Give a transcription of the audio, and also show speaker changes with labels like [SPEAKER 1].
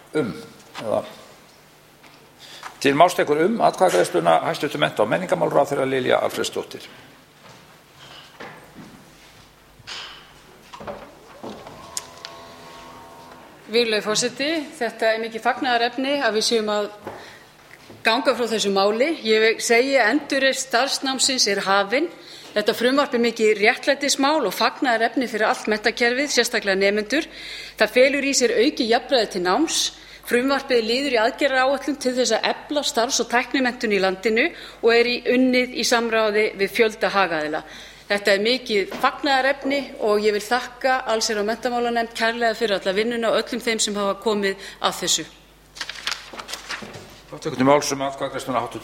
[SPEAKER 1] eða til máls tekur atkvæðagreiðsluna hæstv. Mennta- og menningarmálaráðherra Lilja Alfreðsdóttir.
[SPEAKER 2] Virðulegi forseti, þetta mikið fagnaðarefni að við séum að ganga frá þessu máli. Ég segi að endurreisn starfsnámsins hafin. Þetta frumvarp mikið réttlætismál og fagnaðarefni fyrir allt menntakerfið, sérstaklega nemendur. Það felur í sér aukið jafnræði til náms. Frumvarpið liður í aðgerðaáætlun til þess að efla starfs- og tæknimenntun í landinu og unnið í samráði við fjölda hagaðila. Þetta mikið fagnaðarefni og ég vil þakka allsherjar- og menntamálanefnd kærlega fyrir alla vinnuna og öllum þeim sem hafa komið að þessu.